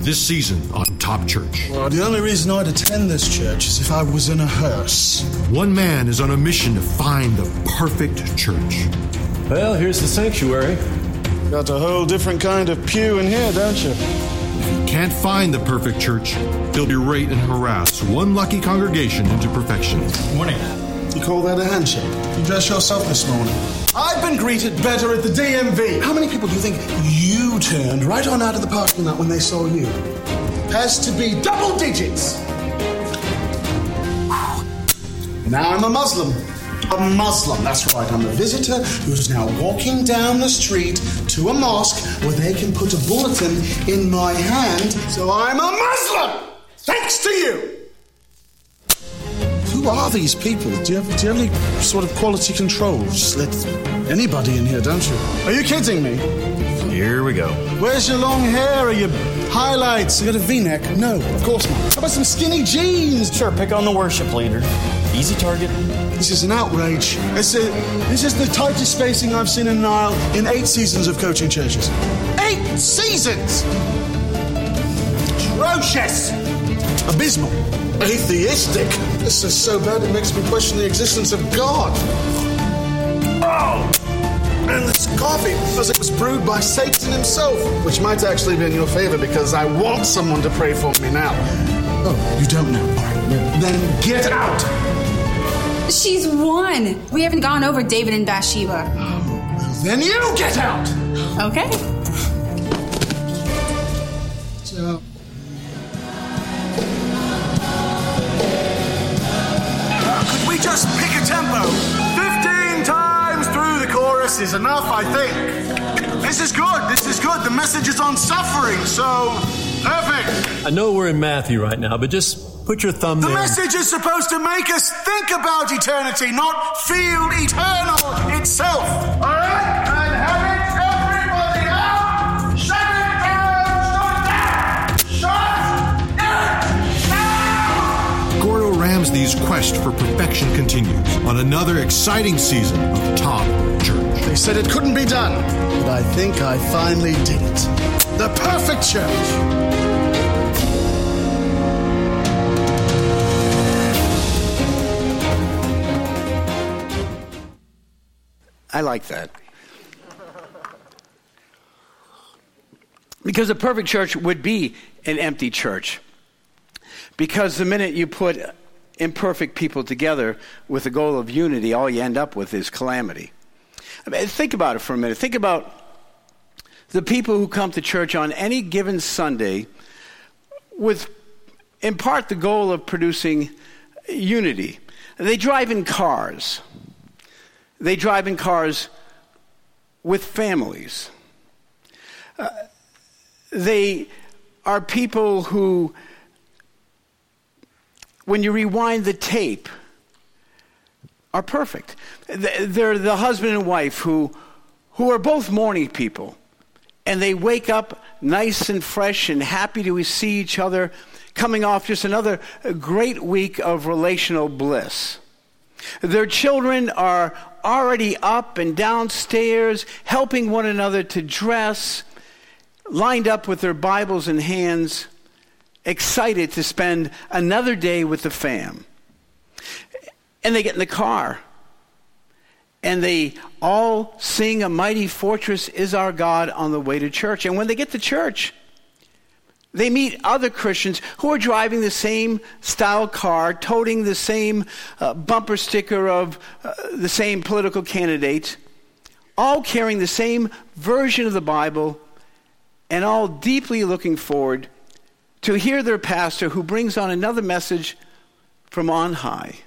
this season on Top Church. Well, the only reason I'd attend this church is if I was in a hearse. One man is on a mission to find the perfect church. Well, here's the sanctuary. Got a whole different kind of pew in here, don't you? If he can't find the perfect church, he'll berate and harass one lucky congregation into perfection. Morning. You call that a handshake? You dressed yourself this morning. I've been greeted better at the DMV. How many people do you think you turned right on out of the parking lot when they saw you? Has to be double digits. Now I'm a Muslim. A Muslim, that's right. I'm a visitor who's now walking down the street to a mosque where they can put a bulletin in my hand. So I'm a Muslim! Thanks to you! Who are these people? Do you have any sort of quality control? Just let anybody in here, don't you? Are you kidding me? Here we go. Where's your long hair? Are your highlights? You got a V-neck? No, of course not. How about some skinny jeans? Sure, pick on the worship leader. Easy target. This is an outrage. This is the tightest spacing I've seen in an aisle in 8 seasons of coaching churches. 8 seasons! Atrocious! Abysmal. Atheistic. This is so bad it makes me question the existence of God. Oh! And this coffee, as it was brewed by Satan himself, which might actually be in your favor because I want someone to pray for me now. Oh, you don't know? All right, then get out! She's won. We haven't gone over David and Bathsheba. Then you get out! Okay. So... Could we just pick a tempo? 15 times through the chorus is enough, I think. This is good. This is good. The message is on suffering, so perfect. I know we're in Matthew right now, but just put your thumb there. The message is supposed to make us think about eternity, not feel eternal itself. All right? And have it, everybody out! Shut it down! Shut it down! Gordo Ramsey's quest for perfection continues on another exciting season of Top Church. They said it couldn't be done, but I think I finally did it. The perfect church. I like that. Because a perfect church would be an empty church. Because the minute you put imperfect people together with the goal of unity, all you end up with is calamity. I mean, think about it for a minute. Think about the people who come to church on any given Sunday with, in part, the goal of producing unity. They drive in cars. They drive in cars with families. They are people who, when you rewind the tape, are perfect. They're the husband and wife who are both morning people. And they wake up nice and fresh and happy to see each other, coming off just another great week of relational bliss. Their children are already up and downstairs, helping one another to dress, lined up with their Bibles in hands, excited to spend another day with the fam. And they get in the car, and they all sing "A Mighty Fortress Is Our God" on the way to church. And when they get to church, they meet other Christians who are driving the same style car, toting the same bumper sticker of the same political candidate, all carrying the same version of the Bible, and all deeply looking forward to hear their pastor who brings on another message from on high.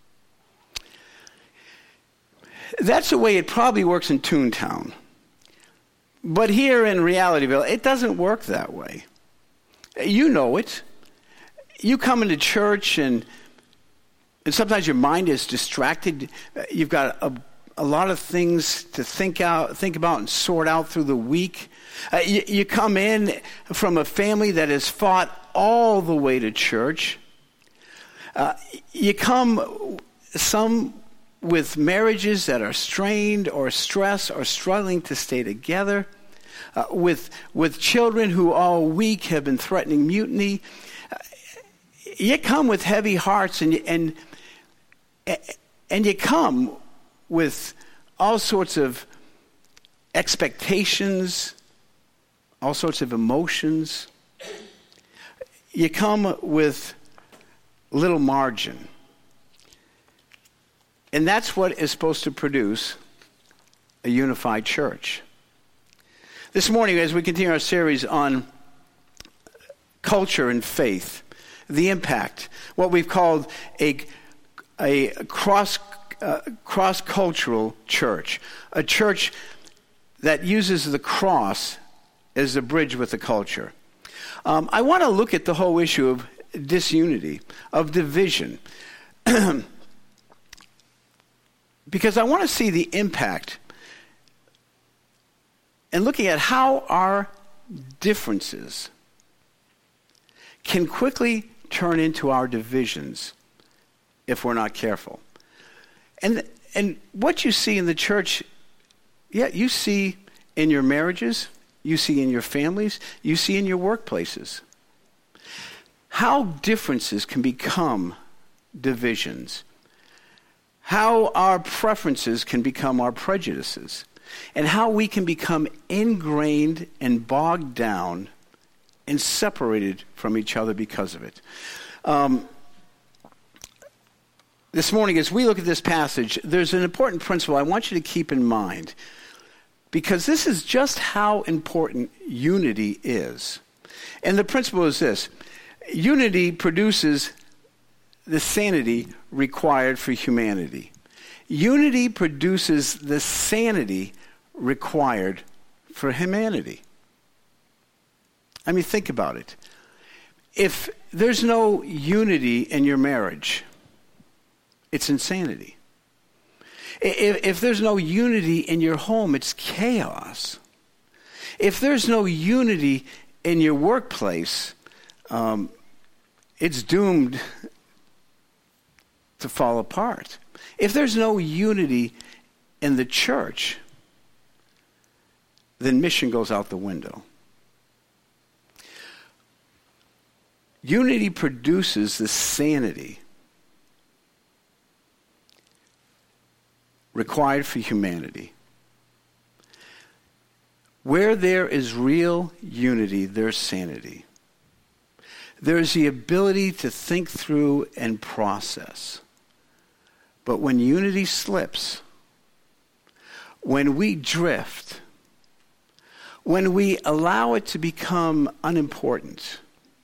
That's the way it probably works in Toontown. But here in Realityville, it doesn't work that way. You know it. You come into church and sometimes your mind is distracted. You've got a lot of things to think about and sort out through the week. You come in from a family that has fought all the way to church. You come, some with marriages that are strained or stressed or struggling to stay together. with children who all week have been threatening mutiny. You come with heavy hearts, and you come with all sorts of expectations, all sorts of emotions. You come with little margin. And that's what is supposed to produce a unified church. This morning, as we continue our series on culture and faith, the impact, what we've called a cross-cultural church, a church that uses the cross as the bridge with the culture. I want to look at the whole issue of disunity, of division, because I want to see the impact and looking at how our differences can quickly turn into our divisions if we're not careful. And what you see in the church, you see in your marriages, you see in your families, you see in your workplaces. How differences can become divisions. How our preferences can become our prejudices. And how we can become ingrained and bogged down and separated from each other because of it. This morning, as we look at this passage, there's an important principle I want you to keep in mind, because this is just how important unity is. And the principle is this: unity produces the sanity required for humanity. Unity produces the sanity required for humanity. I mean, think about it. If there's no unity in your marriage, it's insanity. If there's no unity in your home, it's chaos. If there's no unity in your workplace, it's doomed to fall apart. If there's no unity in the church, then mission goes out the window. Unity produces the sanity required for humanity. Where there is real unity, there's sanity. There's the ability to think through and process. But when unity slips, when we drift, when we allow it to become unimportant,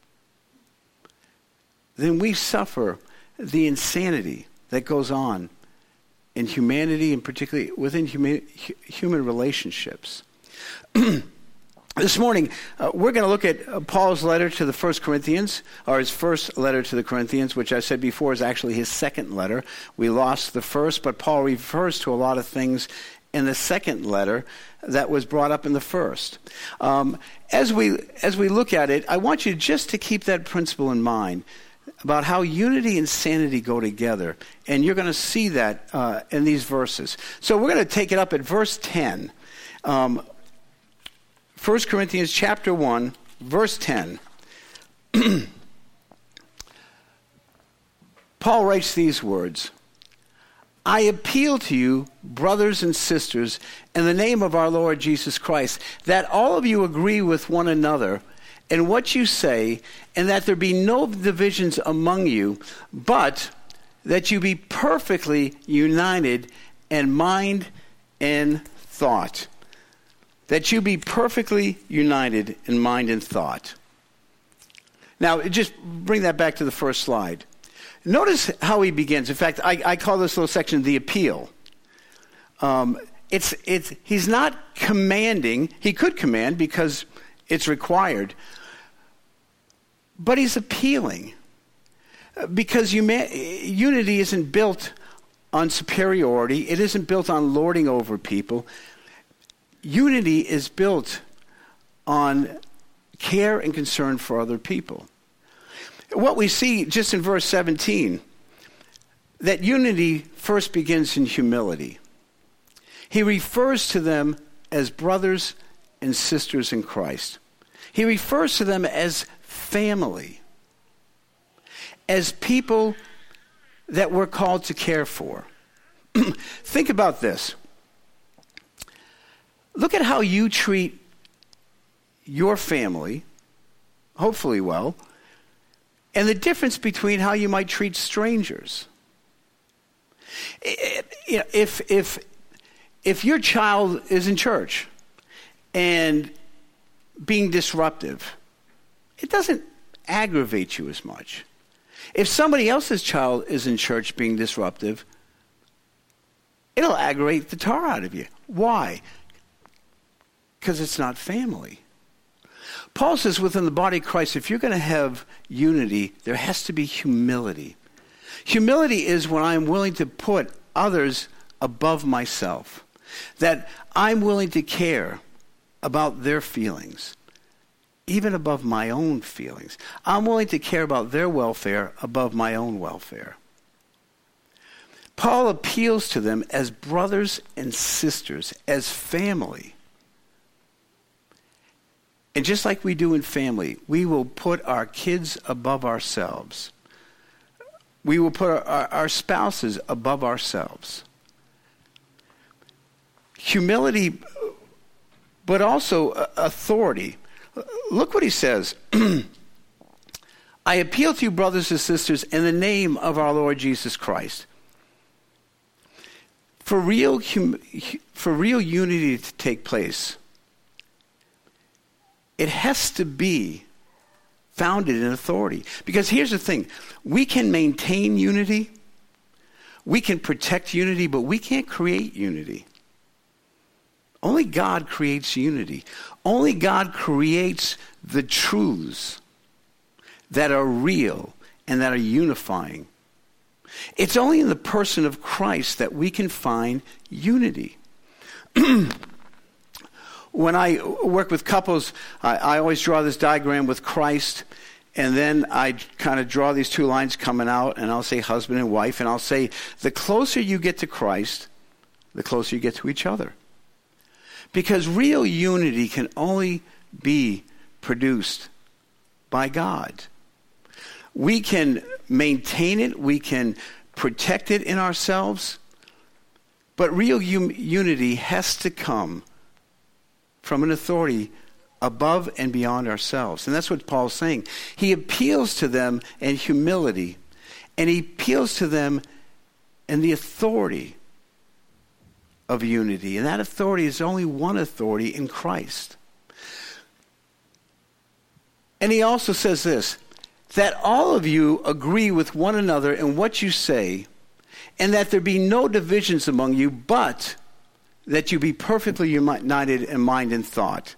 then we suffer the insanity that goes on in humanity, and particularly within human relationships. This morning, we're going to look at Paul's letter to the 1 Corinthians, or his first letter to the Corinthians, which I said before is actually his second letter. We lost the first, but Paul refers to a lot of things in the second letter that was brought up in the first. As we look at it, I want you just to keep that principle in mind about how unity and sanity go together. And you're going to see that in these verses. So we're going to take it up at verse 10. 1 Corinthians chapter 1, verse 10. Paul writes these words: I appeal to you, brothers and sisters, in the name of our Lord Jesus Christ, that all of you agree with one another in what you say, and that there be no divisions among you, but that you be perfectly united in mind and thought. That you be perfectly united in mind and thought. Now, just bring that back to the first slide. Notice how he begins. In fact, I call this little section the appeal. He's not commanding. He could command because it's required. But he's appealing. Because unity isn't built on superiority. It isn't built on lording over people. Unity is built on care and concern for other people. What we see just in verse 17, that unity first begins in humility. He refers to them as brothers and sisters in Christ. He refers to them as family, as people that we're called to care for. Think about this. Look at how you treat your family, hopefully well, and the difference between how you might treat strangers. If your child is in church and being disruptive, it doesn't aggravate you as much. If somebody else's child is in church being disruptive, it'll aggravate the tar out of you. Why? Because it's not family. Paul says within the body of Christ, if you're going to have unity, there has to be humility. Humility is when I'm willing to put others above myself, that I'm willing to care about their feelings, even above my own feelings. I'm willing to care about their welfare above my own welfare. Paul appeals to them as brothers and sisters, as family. And just like we do in family, we will put our kids above ourselves. We will put our spouses above ourselves. Humility, but also authority. Look what he says. I appeal to you, brothers and sisters, in the name of our Lord Jesus Christ. For real unity to take place, it has to be founded in authority. Because here's the thing. We can maintain unity. We can protect unity, but we can't create unity. Only God creates unity. Only God creates the truths that are real and that are unifying. It's only in the person of Christ that we can find unity. When I work with couples, I always draw this diagram with Christ, and then I kind of draw these two lines coming out, and I'll say husband and wife, and I'll say the closer you get to Christ, the closer you get to each other. Because real unity can only be produced by God. We can maintain it, we can protect it in ourselves, but real unity has to come from an authority above and beyond ourselves. And that's what Paul's saying. He appeals to them in humility, and he appeals to them in the authority of unity. And that authority is only one authority in Christ. And he also says this, that all of you agree with one another in what you say, and that there be no divisions among you, but that you be perfectly united in mind and thought.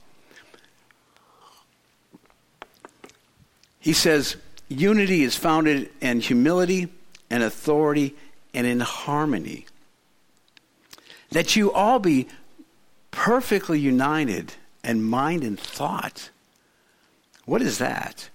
He says, unity is founded in humility and authority and in harmony. That you all be perfectly united in mind and thought. What is that?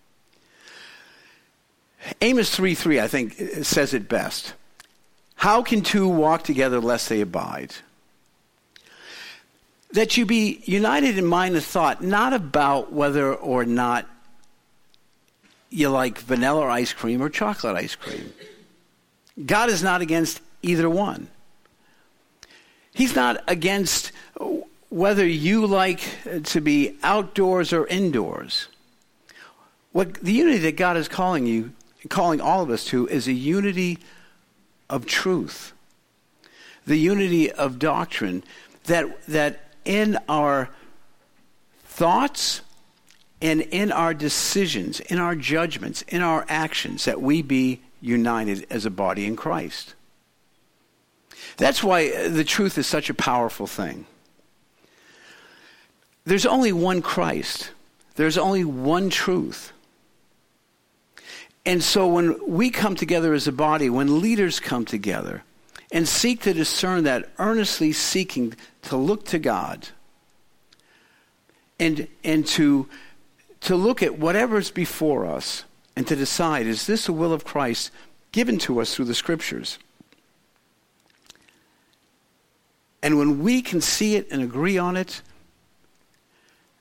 Amos 3:3, I think, says it best. How can two walk together lest they abide? That you be united in mind and thought, not about whether or not you like vanilla ice cream or chocolate ice cream. God is not against either one. He's not against whether you like to be outdoors or indoors. What the unity that God is calling all of us to, is a unity of truth, the unity of doctrine, that in our thoughts and in our decisions, in our judgments, in our actions, that we be united as a body in Christ. That's why the truth is such a powerful thing. There's only one Christ. There's only one truth. And so when we come together as a body, when leaders come together and seek to discern that, earnestly seeking to look to God and to look at whatever's before us and to decide, is this the will of Christ given to us through the Scriptures? And when we can see it and agree on it,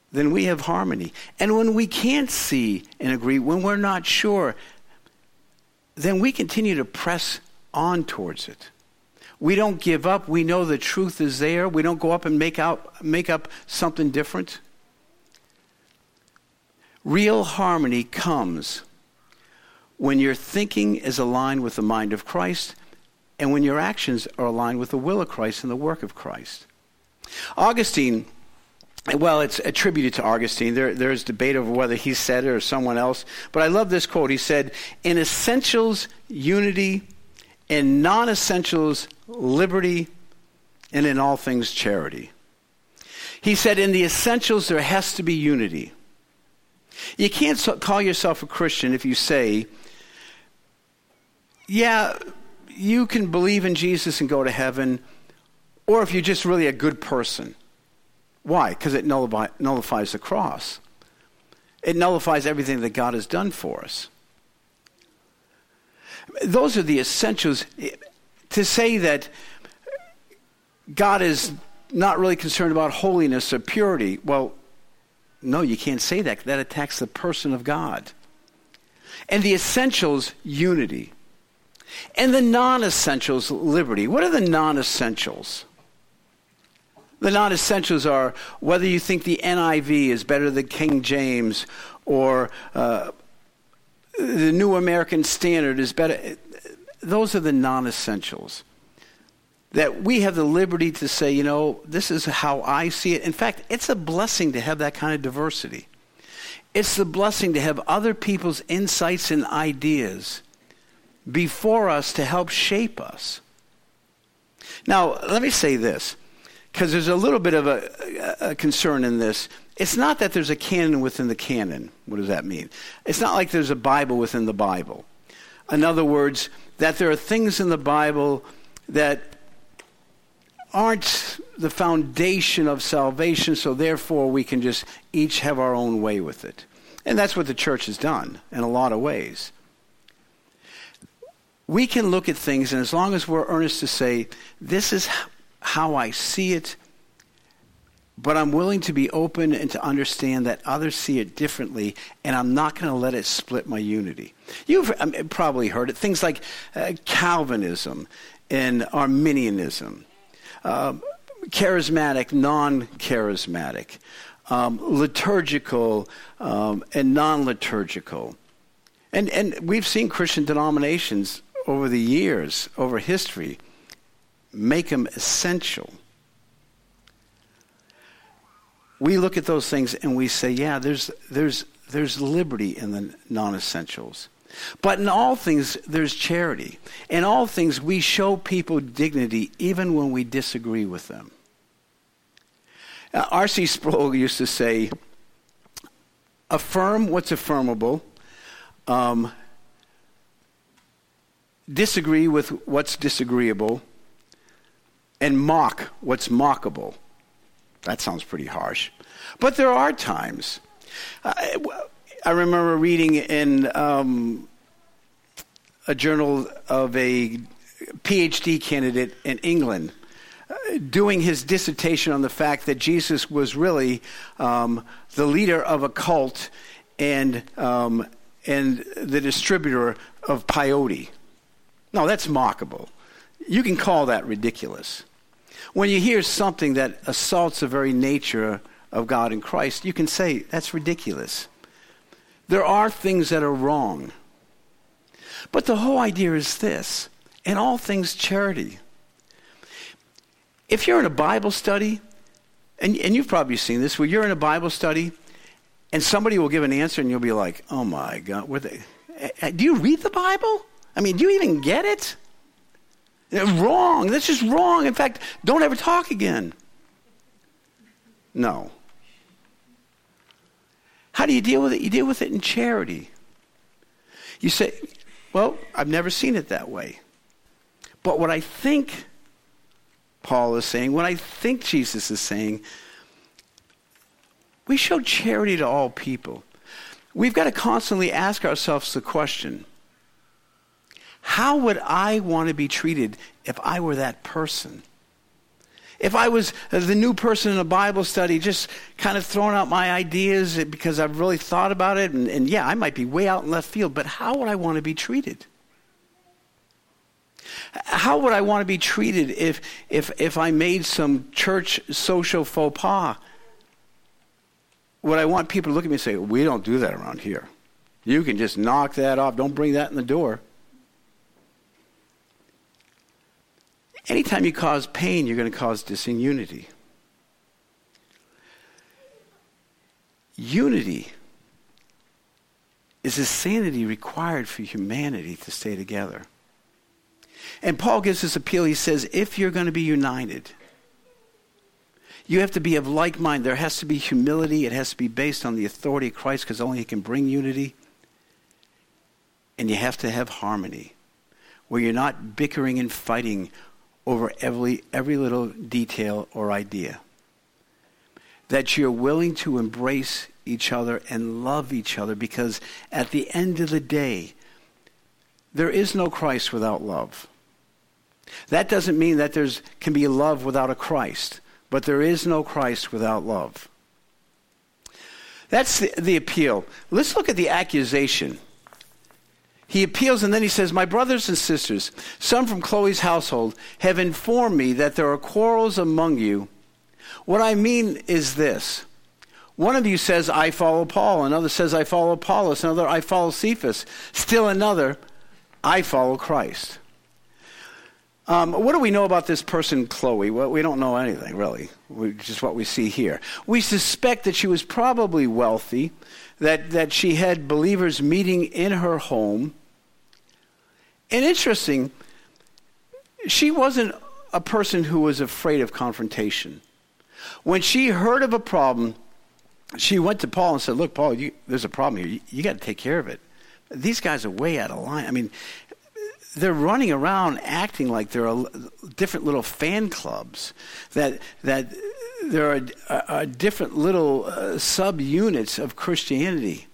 then we have harmony. And when we can't see and agree, when we're not sure, then we continue to press on towards it. We don't give up. We know the truth is there. We don't go up and make up something different. Real harmony comes when your thinking is aligned with the mind of Christ and when your actions are aligned with the will of Christ and the work of Christ. Augustine, well, it's attributed to Augustine. There's debate over whether he said it or someone else. But I love this quote. He said, "In essentials, unity. In non-essentials, liberty. And in all things, charity." He said, in the essentials, there has to be unity. You can't call yourself a Christian if you say, yeah, you can believe in Jesus and go to heaven, or if you're just really a good person. Why? Because it nullifies the cross. It nullifies everything that God has done for us. Those are the essentials. To say that God is not really concerned about holiness or purity, well, no, you can't say that. That attacks the person of God. And the essentials, unity. And the non-essentials, liberty. What are the non-essentials? The non-essentials are whether you think the NIV is better than King James or the New American Standard is better. Those are the non-essentials. That we have the liberty to say, you know, this is how I see it. In fact, it's a blessing to have that kind of diversity. It's the blessing to have other people's insights and ideas before us to help shape us. Now, let me say this, because there's a little bit of a concern in this. It's not that there's a canon within the canon. What does that mean? It's not like there's a Bible within the Bible. In other words, that there are things in the Bible that aren't the foundation of salvation, so therefore we can just each have our own way with it. And that's what the church has done in a lot of ways. We can look at things, and as long as we're earnest to say, this is how I see it, but I'm willing to be open and to understand that others see it differently, and I'm not going to let it split my unity. You've probably heard it, things like Calvinism and Arminianism, charismatic, non-charismatic, liturgical and non-liturgical. And we've seen Christian denominations over the years, over history, make them essential. We look at those things and we say, yeah, there's liberty in the non-essentials. But in all things, there's charity. In all things, we show people dignity even when we disagree with them. R.C. Sproul used to say, affirm what's affirmable, disagree with what's disagreeable, and mock what's mockable. That sounds pretty harsh. But there are times. I remember reading in a journal of a PhD candidate in England doing his dissertation on the fact that Jesus was really the leader of a cult and the distributor of peyote. No, that's mockable. You can call that ridiculous. When you hear something that assaults the very nature of God and Christ, you can say, that's ridiculous. There are things that are wrong. But the whole idea is this, in all things charity. If you're in a Bible study, and you've probably seen this, where you're in a Bible study, and somebody will give an answer, and you'll be like, oh my God, do you read the Bible? I mean, do you even get it? Wrong. That's just wrong. In fact, don't ever talk again. No. How do you deal with it? You deal with it in charity. You say, well, I've never seen it that way. But what I think Paul is saying, what I think Jesus is saying, we show charity to all people. We've got to constantly ask ourselves the question, how would I want to be treated if I were that person? If I was the new person in a Bible study, just kind of throwing out my ideas because I've really thought about it, and yeah, I might be way out in left field, but how would I want to be treated? How would I want to be treated if I made some church social faux pas? Would I want people to look at me and say, we don't do that around here. You can just knock that off. Don't bring that in the door. Anytime you cause pain, you're going to cause disunity. Unity is the sanity required for humanity to stay together. And Paul gives this appeal. He says, if you're going to be united, you have to be of like mind. There has to be humility. It has to be based on the authority of Christ, because only he can bring unity. And you have to have harmony, where you're not bickering and fighting over every little detail or idea. That you're willing to embrace each other and love each other, because at the end of the day, there is no Christ without love. That doesn't mean that there can be love without a Christ, but there is no Christ without love. That's the appeal. Let's look at the accusation. He appeals, and then he says, my brothers and sisters, some from Chloe's household have informed me that there are quarrels among you. What I mean is this. One of you says, I follow Paul. Another says, I follow Apollos. Another, I follow Cephas. Still another, I follow Christ. What do we know about this person, Chloe? Well, we don't know anything, really, just what we see here. We suspect that she was probably wealthy, that she had believers meeting in her home. And interesting, she wasn't a person who was afraid of confrontation. When she heard of a problem, she went to Paul and said, look, Paul, there's a problem here. You got to take care of it. These guys are way out of line. I mean, they're running around acting like there are different little fan clubs, that there are different little subunits of Christianity.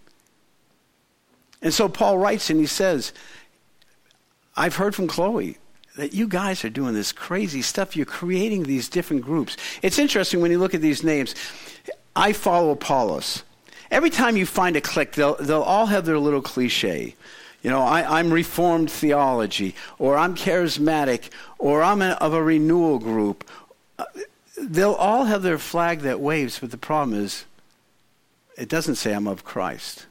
And so Paul writes and he says, I've heard from Chloe that you guys are doing this crazy stuff. You're creating these different groups. It's interesting when you look at these names. I follow Apollos. Every time you find a clique, they'll all have their little cliche. You know, I'm Reformed theology, or I'm charismatic, or I'm of a renewal group. They'll all have their flag that waves, but the problem is, it doesn't say I'm of Christ.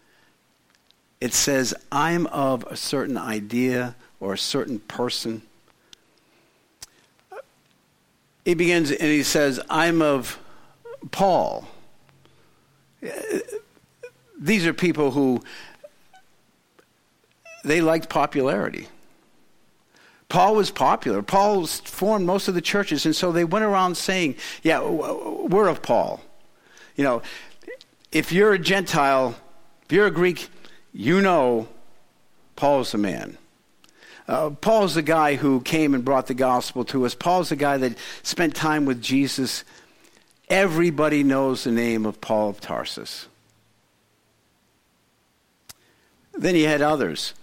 It says I'm of a certain idea or a certain person. He begins and he says, I'm of Paul. These are people who, they liked popularity. Paul was popular. Paul formed most of the churches, and so they went around saying, yeah, we're of Paul. You know, if you're a Gentile, if you're a Greek, you know Paul's the man. Paul's the guy who came and brought the gospel to us. Paul's the guy that spent time with Jesus. Everybody knows the name of Paul of Tarsus. Then you had others.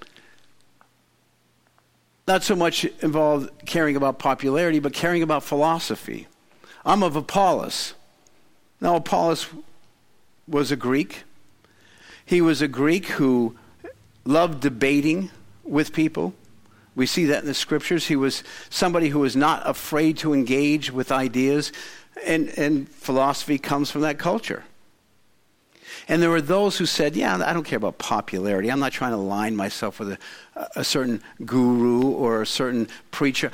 Not so much involved caring about popularity, but caring about philosophy. I'm of Apollos. Now, Apollos was a Greek. He was a Greek who loved debating with people. We see that in the scriptures. He was somebody who was not afraid to engage with ideas, and philosophy comes from that culture. And there were those who said, yeah, I don't care about popularity. I'm not trying to align myself with a certain guru or a certain preacher.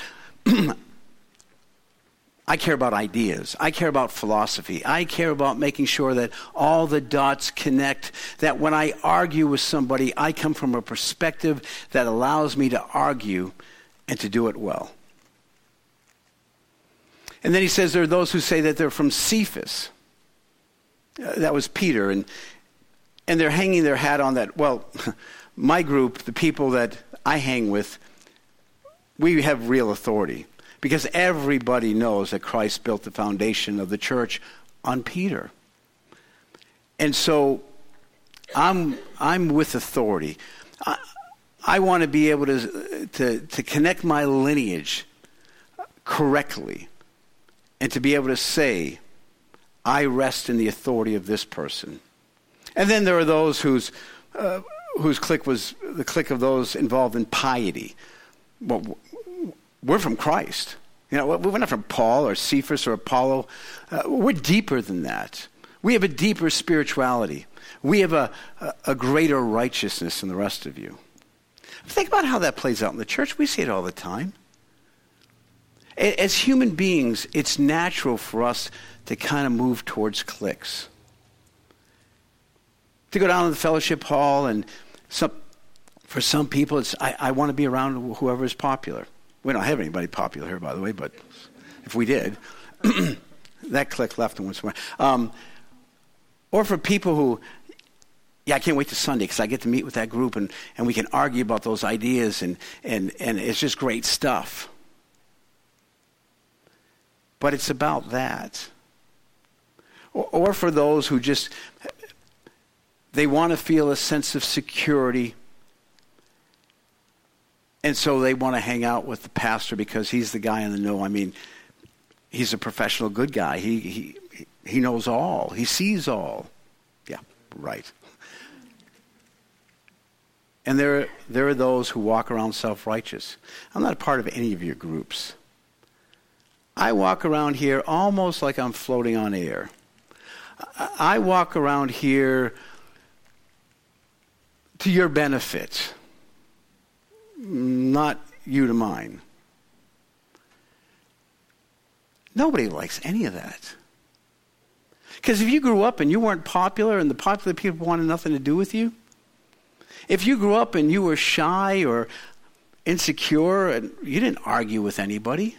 I care about ideas. I care about philosophy. I care about making sure that all the dots connect, that when I argue with somebody, I come from a perspective that allows me to argue and to do it well. And then he says there are those who say that they're from Cephas. That was Peter. And they're hanging their hat on that. Well, my group, the people that I hang with, we have real authority. Because everybody knows that Christ built the foundation of the church on Peter. And so I'm with authority. I want to be able to connect my lineage correctly and to be able to say, I rest in the authority of this person. And then there are those whose clique was the clique of those involved in piety. Well, we're from Christ. You know, we're not from Paul or Cephas or Apollo. We're deeper than that. We have a deeper spirituality. We have a greater righteousness than the rest of you. Think about how that plays out in the church. We see it all the time. As human beings, it's natural for us to kind of move towards cliques. To go down to the fellowship hall, and for some people, it's I want to be around whoever is popular. We don't have anybody popular here, by the way, but if we did, that clique left and went somewhere. Or for people who, I can't wait to Sunday because I get to meet with that group and we can argue about those ideas and it's just great stuff. But it's about that. Or for those who just, they want to feel a sense of security, and so they want to hang out with the pastor because he's the guy in the know. I mean, he's a professional good guy. He knows all. He sees all. Yeah, right. And there are those who walk around self-righteous. I'm not a part of any of your groups. I walk around here almost like I'm floating on air. I walk around here to your benefit, not you to mine. Nobody likes any of that. Because if you grew up and you weren't popular and the popular people wanted nothing to do with you, if you grew up and you were shy or insecure and you didn't argue with anybody,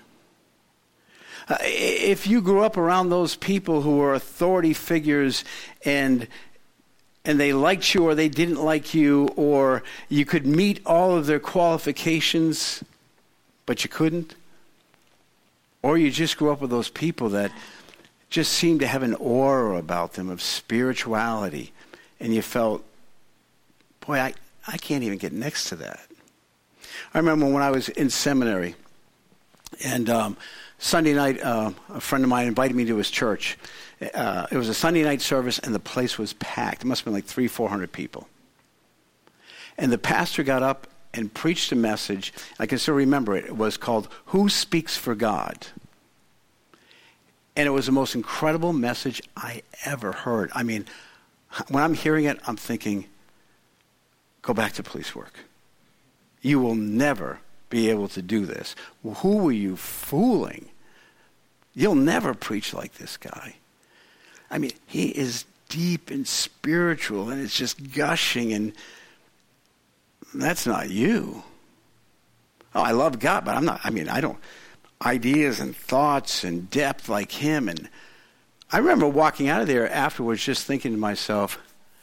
if you grew up around those people who were authority figures and they liked you or they didn't like you, or you could meet all of their qualifications, but you couldn't, or you just grew up with those people that just seemed to have an aura about them of spirituality, and you felt, boy, I can't even get next to that. I remember when I was in seminary, and Sunday night, a friend of mine invited me to his church. It was a Sunday night service, and the place was packed. It must have been like 300-400 people. And the pastor got up and preached a message. I can still remember it. It was called, Who Speaks for God? And it was the most incredible message I ever heard. I mean, when I'm hearing it, I'm thinking, go back to police work. You will never be able to do this. Who were you fooling? You'll never preach like this guy. I mean, he is deep and spiritual, and it's just gushing, and that's not you. Oh, I love God, but I don't, ideas and thoughts and depth like him. And I remember walking out of there afterwards just thinking to myself,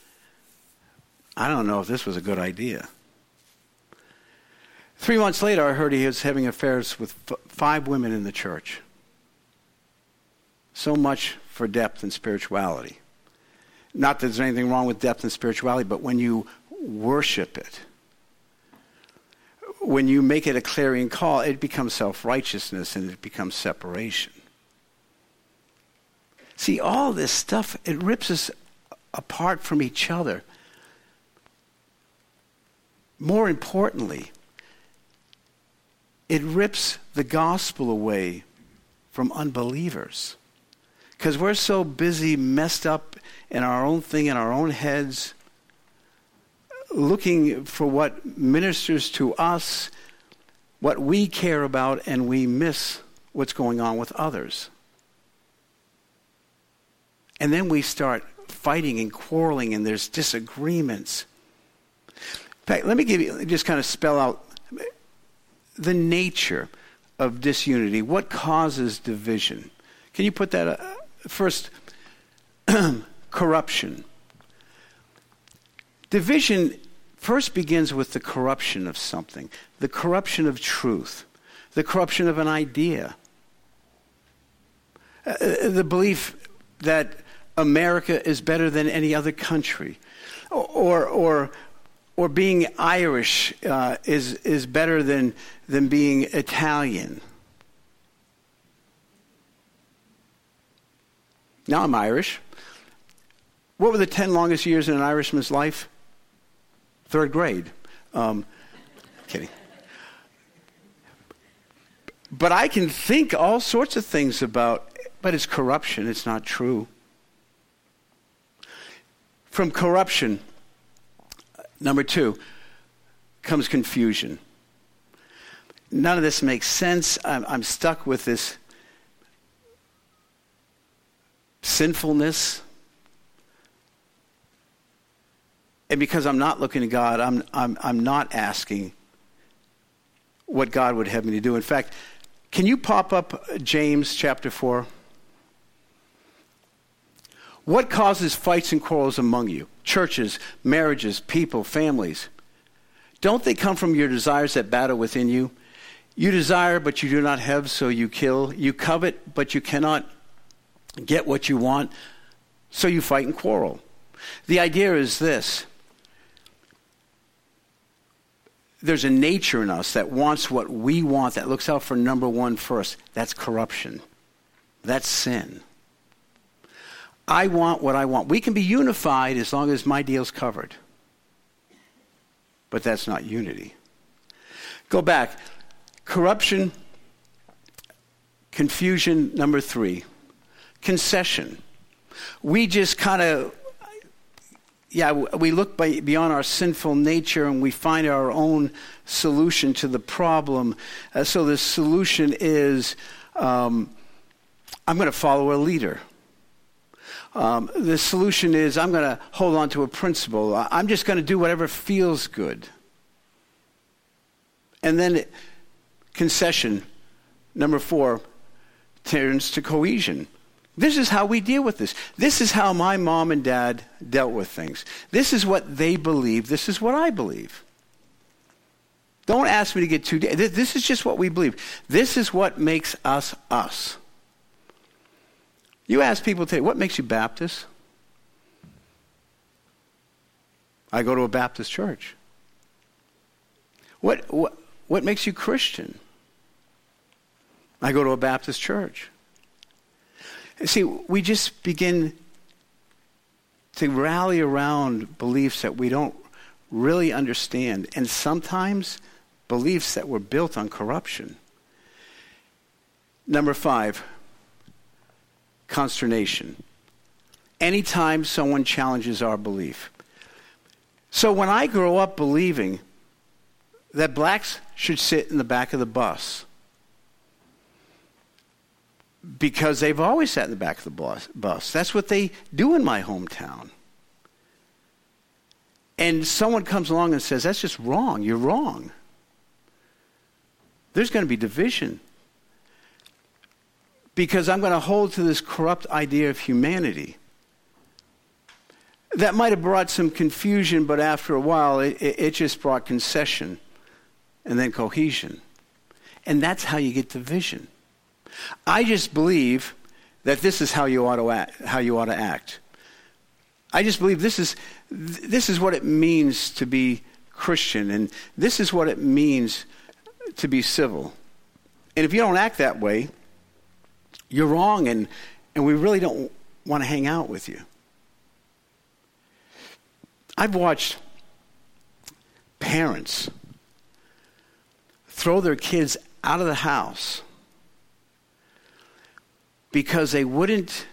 I don't know if this was a good idea. 3 months later, I heard he was having affairs with 5 women in the church. So much for depth and spirituality. Not that there's anything wrong with depth and spirituality, but when you worship it, when you make it a clarion call, it becomes self-righteousness and it becomes separation. See, all this stuff, it rips us apart from each other. More importantly, it rips the gospel away from unbelievers. Because we're so busy, messed up in our own thing, in our own heads, looking for what ministers to us, what we care about, and we miss what's going on with others. And then we start fighting and quarreling, and there's disagreements. In fact, let me just kind of spell out the nature of disunity. What causes division? Can you put that first? Corruption. Division first begins with the corruption of something, the corruption of truth, the corruption of an idea, the belief that America is better than any other country, or being Irish is better than being Italian. Now I'm Irish. What were the 10 longest years in an Irishman's life? 3rd grade. Kidding. But I can think all sorts of things about, but it's corruption. It's not true. From corruption, number 2, comes confusion. None of this makes sense. I'm stuck with this sinfulness. And because I'm not looking to God, I'm not asking what God would have me to do. In fact, can you pop up James chapter 4? What causes fights and quarrels among you? Churches, marriages, people, families. Don't they come from your desires that battle within you? You desire, but you do not have, so you kill. You covet, but you cannot get what you want, so you fight and quarrel. The idea is this. There's a nature in us that wants what we want, that looks out for number 1 first. That's corruption. That's sin. I want what I want. We can be unified as long as my deal's covered. But that's not unity. Go back. Corruption, confusion, number 3. Concession. We just kind of, we look beyond our sinful nature and we find our own solution to the problem. So the solution is, I'm going to follow a leader. The solution is, I'm going to hold on to a principle. I'm just going to do whatever feels good. And then concession, number 4, turns to cohesion. This is how we deal with this. This is how my mom and dad dealt with things. This is what they believe. This is what I believe. Don't ask me to get too deep. This is just what we believe. This is what makes us us. You ask people today, what makes you Baptist? I go to a Baptist church. What makes you Christian? I go to a Baptist church. See, we just begin to rally around beliefs that we don't really understand, and sometimes beliefs that were built on corruption. Number 5, consternation. Anytime someone challenges our belief. So when I grow up believing that blacks should sit in the back of the bus, because they've always sat in the back of the bus. That's what they do in my hometown. And someone comes along and says, that's just wrong. You're wrong. There's going to be division. Because I'm going to hold to this corrupt idea of humanity. That might have brought some confusion, but after a while, it just brought concession and then cohesion. And that's how you get division. I just believe that this is how you ought to act. I just believe this is what it means to be Christian, and this is what it means to be civil. And if you don't act that way, you're wrong, and we really don't want to hang out with you. I've watched parents throw their kids out of the house because they wouldn't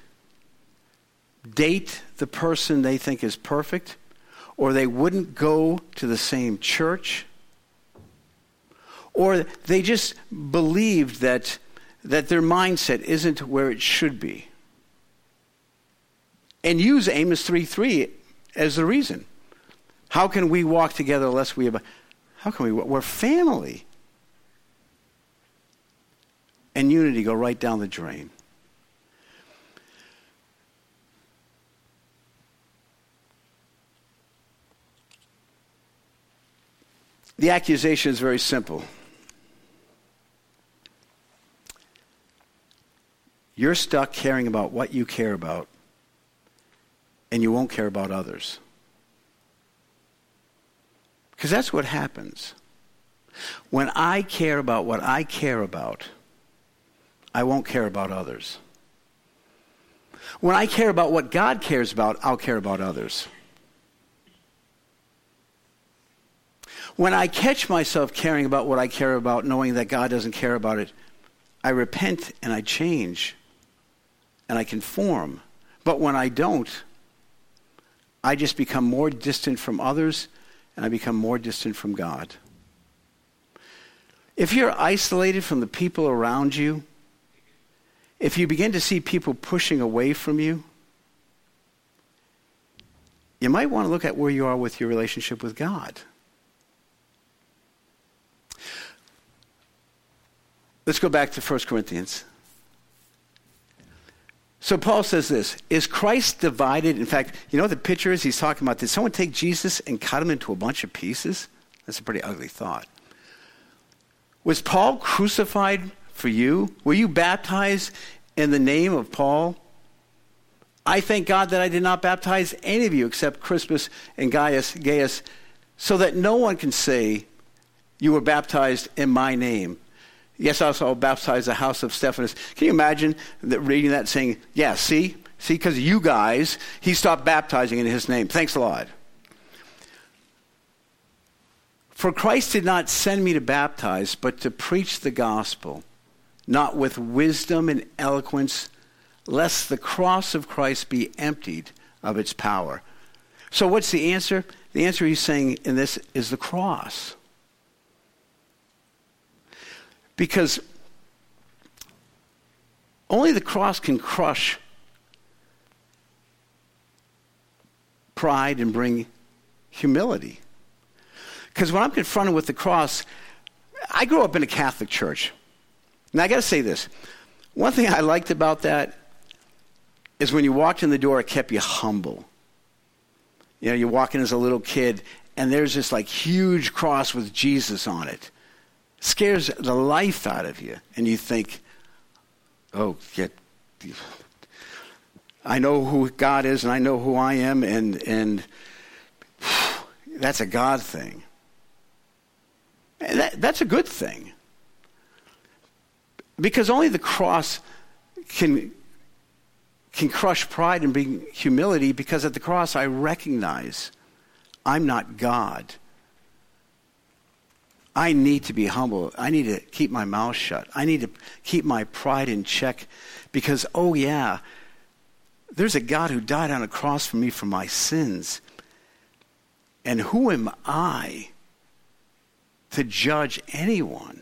date the person they think is perfect, or they wouldn't go to the same church, or they just believed that their mindset isn't where it should be. And use Amos 3:3 as the reason. How can we walk together unless we have how can we? We're family. And unity go right down the drain. The accusation is very simple. You're stuck caring about what you care about, and you won't care about others. Because that's what happens. When I care about what I care about, I won't care about others. When I care about what God cares about, I'll care about others. When I catch myself caring about what I care about, knowing that God doesn't care about it, I repent and I change and I conform. But when I don't, I just become more distant from others and I become more distant from God. If you're isolated from the people around you, if you begin to see people pushing away from you, you might want to look at where you are with your relationship with God. Let's go back to 1 Corinthians. So Paul says this, is Christ divided? In fact, you know what the picture is? He's talking about, did someone take Jesus and cut him into a bunch of pieces? That's a pretty ugly thought. Was Paul crucified for you? Were you baptized in the name of Paul? I thank God that I did not baptize any of you except Crispus and Gaius, so that no one can say you were baptized in my name. Yes, I also baptized the house of Stephanus. Can you imagine reading that and saying, yeah, see, because of you guys, he stopped baptizing in his name. Thanks a lot. For Christ did not send me to baptize, but to preach the gospel, not with wisdom and eloquence, lest the cross of Christ be emptied of its power. So what's the answer? The answer he's saying in this is the cross. Because only the cross can crush pride and bring humility. Because when I'm confronted with the cross, I grew up in a Catholic church. Now I got to say this. One thing I liked about that is when you walked in the door, it kept you humble. You know, you walk in as a little kid, and there's this like huge cross with Jesus on it. Scares the life out of you. And you think, oh, I know who God is and I know who I am, and that's a God thing. And that's a good thing. Because only the cross can crush pride and bring humility, because at the cross I recognize I'm not God. I need to be humble. I need to keep my mouth shut. I need to keep my pride in check because, oh yeah, there's a God who died on a cross for me for my sins. And who am I to judge anyone?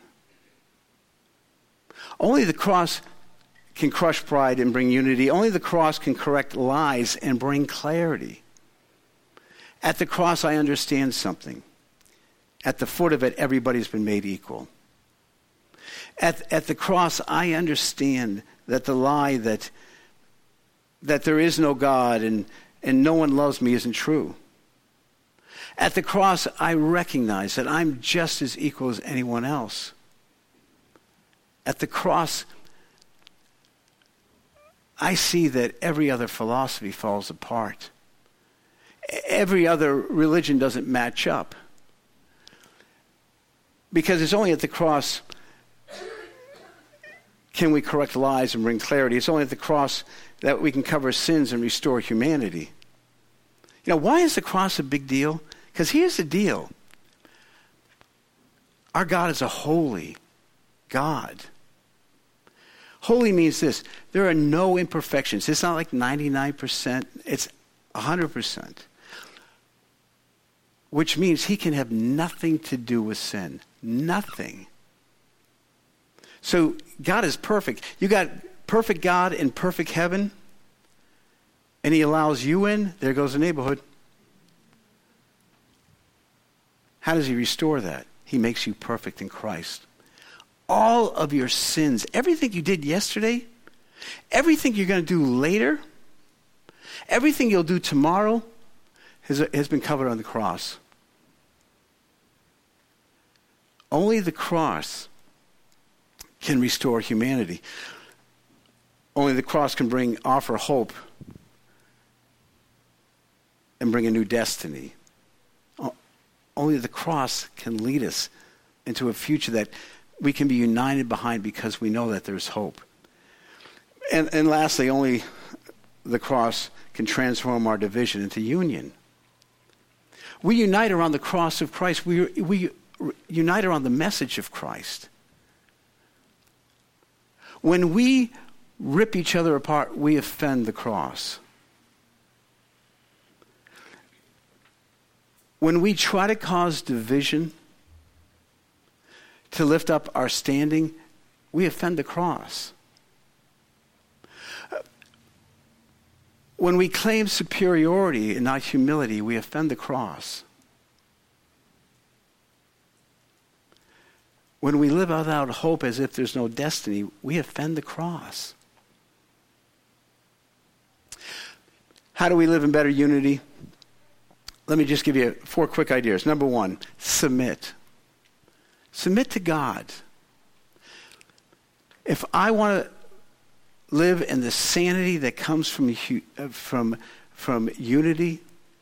Only the cross can crush pride and bring unity. Only the cross can correct lies and bring clarity. At the cross, I understand something. At the foot of it, everybody's been made equal. At the cross, I understand that the lie that there is no God and no one loves me isn't true. At the cross, I recognize that I'm just as equal as anyone else. At the cross, I see that every other philosophy falls apart. Every other religion doesn't match up. Because it's only at the cross can we correct lies and bring clarity. It's only at the cross that we can cover sins and restore humanity. You know, why is the cross a big deal? Because here's the deal. Our God is a holy God. Holy means this. There are no imperfections. It's not like 99%. It's 100%. Which means he can have nothing to do with sin. Nothing. So God is perfect. You got perfect God in perfect heaven, and he allows you in, there goes the neighborhood. How does he restore that? He makes you perfect in Christ. All of your sins, everything you did yesterday, everything you're going to do later, everything you'll do tomorrow has been covered on the cross. Only the cross can restore humanity. Only the cross can offer hope and bring a new destiny. Only the cross can lead us into a future that we can be united behind because we know that there's hope. And lastly, only the cross can transform our division into union. We unite around the cross of Christ. We unite around the message of Christ. When we rip each other apart, we offend the cross. When we try to cause division to lift up our standing, we offend the cross. When we claim superiority and not humility, we offend the cross. When we live without hope as if there's no destiny, we offend the cross. How do we live in better unity? Let me just give you 4 quick ideas. Number 1, submit. Submit to God. If I want to live in the sanity that comes from unity,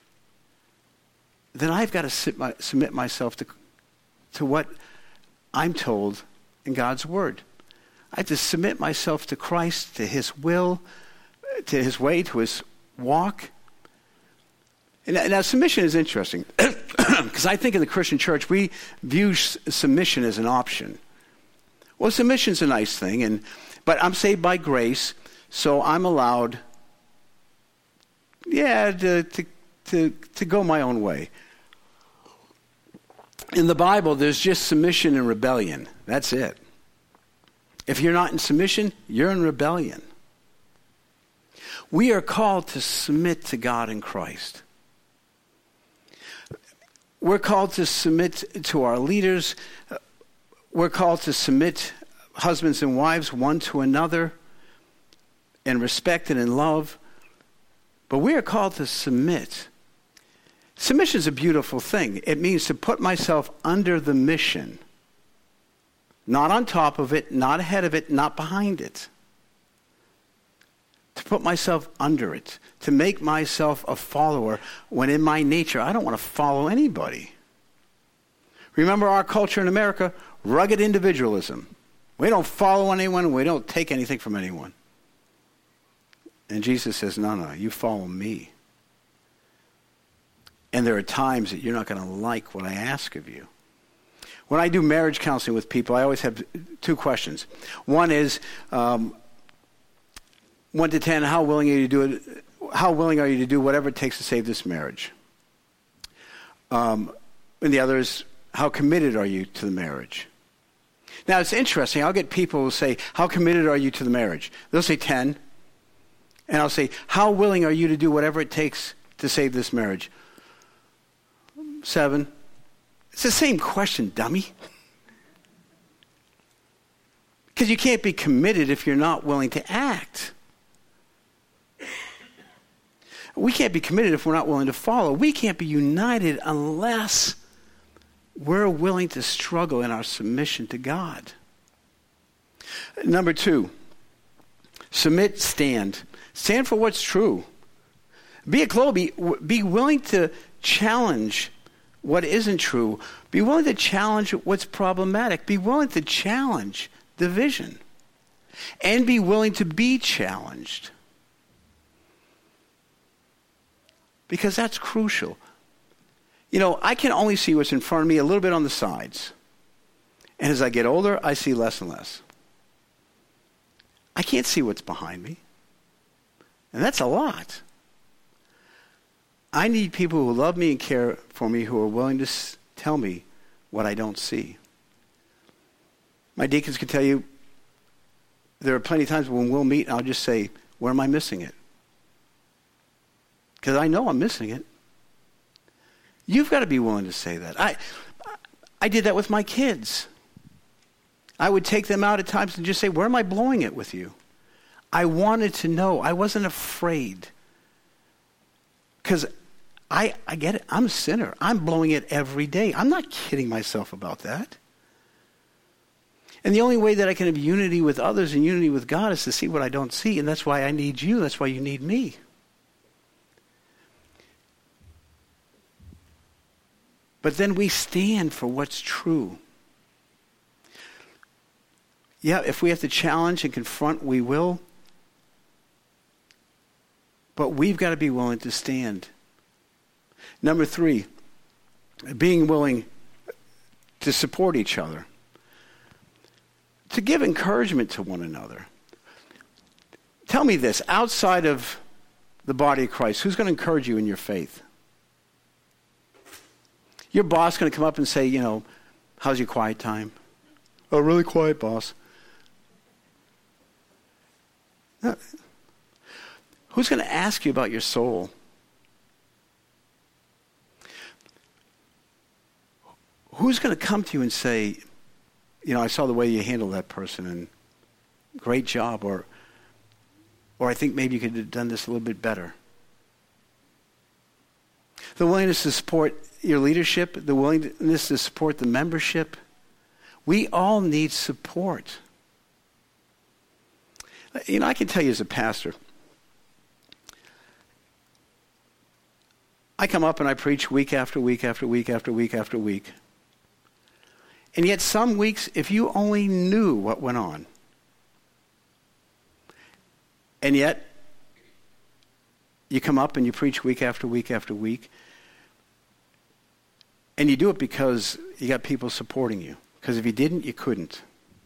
then I've got to submit myself to what I'm told in God's Word. I have to submit myself to Christ, to His will, to His way, to His walk. And now submission is interesting because I think in the Christian church we view submission as an option. Well, submission's a nice thing, but I'm saved by grace, so I'm allowed, to go my own way. In the Bible, there's just submission and rebellion. That's it. If you're not in submission, you're in rebellion. We are called to submit to God in Christ. We're called to submit to our leaders. We're called to submit, husbands and wives, one to another in respect and in love. But we are called to submit. Submission is a beautiful thing. It means to put myself under the mission. Not on top of it, not ahead of it, not behind it. To put myself under it. To make myself a follower when in my nature I don't want to follow anybody. Remember our culture in America? Rugged individualism. We don't follow anyone. We don't take anything from anyone. And Jesus says, no, you follow me. And there are times that you're not going to like what I ask of you. When I do marriage counseling with people, I always have 2 questions. One is, 1 to 10, how willing are you to do it? How willing are you to do whatever it takes to save this marriage? And the other is, how committed are you to the marriage? Now, it's interesting. I'll get people who say, how committed are you to the marriage? They'll say 10. And I'll say, how willing are you to do whatever it takes to save this marriage? 7. It's the same question, dummy. Because you can't be committed if you're not willing to act. We can't be committed if we're not willing to follow. We can't be united unless we're willing to struggle in our submission to God. Number 2, submit, stand. Stand for what's true. Be a Chloe. Be willing to challenge what isn't true. Be willing to challenge what's problematic. Be willing to challenge division. And be willing to be challenged. Because that's crucial. You know, I can only see what's in front of me a little bit on the sides. And as I get older, I see less and less. I can't see what's behind me. And that's a lot. I need people who love me and care for me who are willing to tell me what I don't see. My deacons can tell you there are plenty of times when we'll meet and I'll just say, where am I missing it? Because I know I'm missing it. You've got to be willing to say that. I did that with my kids. I would take them out at times and just say, where am I blowing it with you? I wanted to know. I wasn't afraid. Because I get it. I'm a sinner. I'm blowing it every day. I'm not kidding myself about that. And the only way that I can have unity with others and unity with God is to see what I don't see. And that's why I need you. That's why you need me. But then we stand for what's true. Yeah, if we have to challenge and confront, we will. But we've got to be willing to stand. Number 3, being willing to support each other. To give encouragement to one another. Tell me this, outside of the body of Christ, who's going to encourage you in your faith? Your boss going to come up and say, how's your quiet time? Oh, really quiet, boss. No. Who's going to ask you about your soul? Who's going to come to you and say, I saw the way you handled that person and great job, or I think maybe you could have done this a little bit better. The willingness to support your leadership, the willingness to support the membership. We all need support. I can tell you as a pastor, I come up and I preach week after week after week after week after week. And yet some weeks, if you only knew what went on, and yet you come up and you preach week after week after week, and you do it because you got people supporting you. Because if you didn't, you couldn't.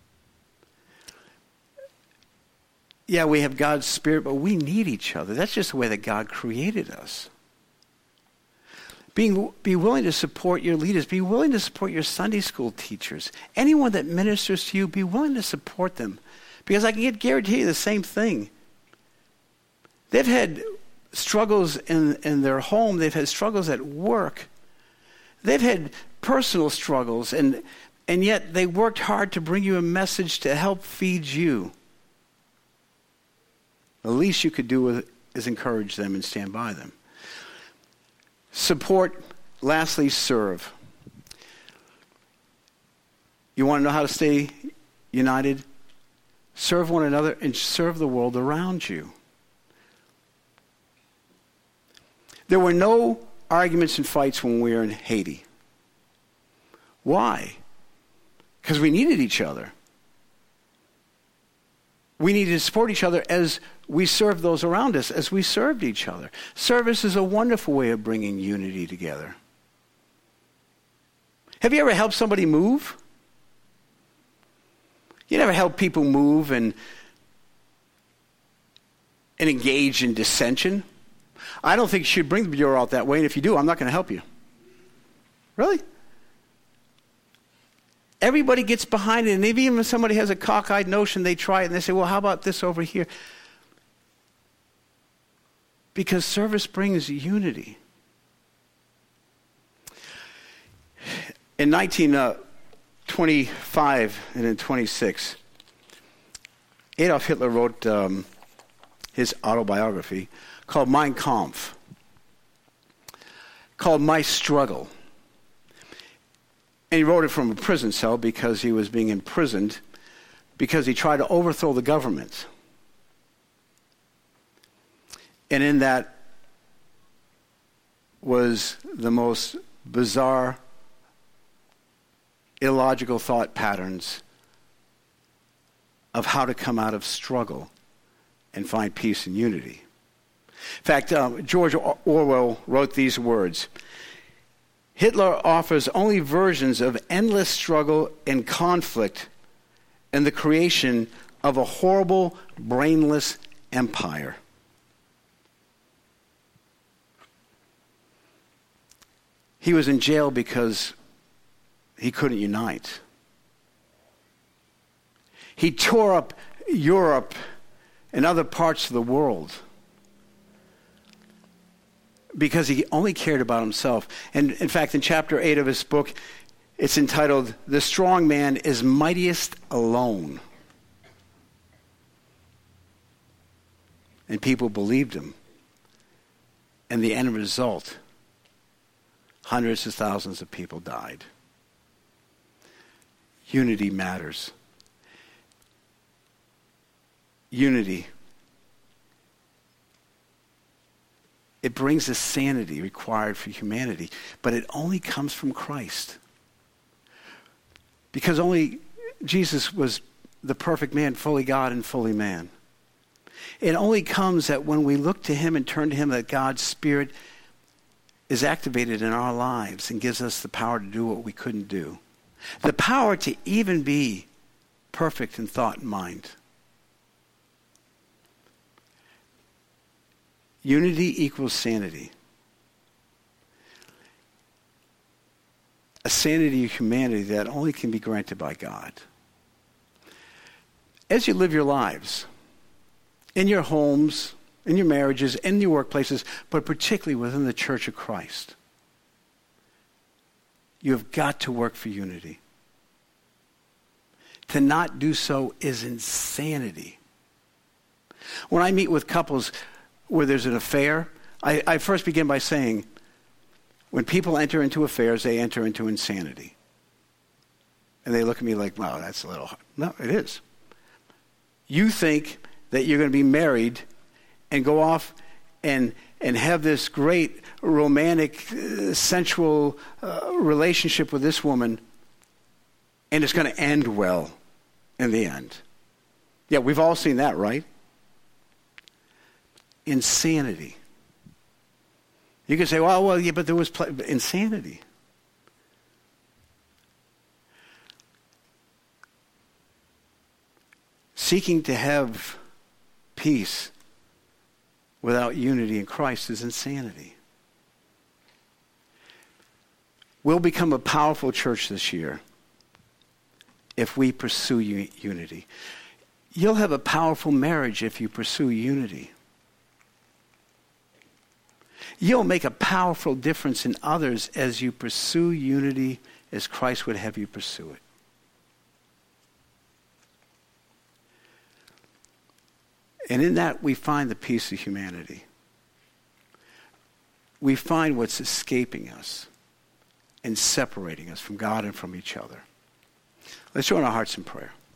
Yeah, we have God's Spirit, but we need each other. That's just the way that God created us. Be willing to support your leaders. Be willing to support your Sunday school teachers. Anyone that ministers to you, be willing to support them. Because I can guarantee you the same thing. They've had struggles in their home. They've had struggles at work. They've had personal struggles. And yet they worked hard to bring you a message to help feed you. The least you could do is encourage them and stand by them. Support, lastly, serve. You want to know how to stay united? Serve one another and serve the world around you. There were no arguments and fights when we were in Haiti. Why? Because we needed each other. We needed to support each other as we served those around us, as we served each other. Service is a wonderful way of bringing unity together. Have you ever helped somebody move? You never help people move and engage in dissension? I don't think you should bring the bureau out that way, and if you do, I'm not going to help you. Really? Everybody gets behind it, and even if somebody has a cockeyed notion, they try it, and they say, well, how about this over here? Because service brings unity. In 1925 and in 26, Adolf Hitler wrote his autobiography called Mein Kampf, called My Struggle. And he wrote it from a prison cell because he was being imprisoned because he tried to overthrow the government. And in that was the most bizarre, illogical thought patterns of how to come out of struggle and find peace and unity. In fact, George Orwell wrote these words: Hitler offers only versions of endless struggle and conflict and the creation of a horrible, brainless empire. He was in jail because he couldn't unite. He tore up Europe and other parts of the world because he only cared about himself. And in fact, in chapter 8 of his book, it's entitled, The Strong Man is Mightiest Alone. And people believed him. And the end result, hundreds of thousands of people died. Unity matters. Unity. It brings the sanity required for humanity, but it only comes from Christ. Because only Jesus was the perfect man, fully God and fully man. It only comes that when we look to him and turn to him, that God's Spirit is activated in our lives and gives us the power to do what we couldn't do. The power to even be perfect in thought and mind. Unity equals sanity. A sanity of humanity that only can be granted by God. As you live your lives, in your homes, in your marriages, in your workplaces, but particularly within the Church of Christ, you have got to work for unity. To not do so is insanity. When I meet with couples where there's an affair, I first begin by saying, when people enter into affairs, they enter into insanity. And they look at me like, wow, that's a little hard. No, it is. You think that you're going to be married and go off and have this great romantic, sensual relationship with this woman, and it's going to end well in the end. Yeah, we've all seen that, right? Insanity. You can say, well, yeah, but there was insanity. Seeking to have peace without unity in Christ is insanity. We'll become a powerful church this year if we pursue unity. You'll have a powerful marriage if you pursue unity. You'll make a powerful difference in others as you pursue unity as Christ would have you pursue it. And in that, we find the peace of humanity. We find what's escaping us and separating us from God and from each other. Let's join our hearts in prayer.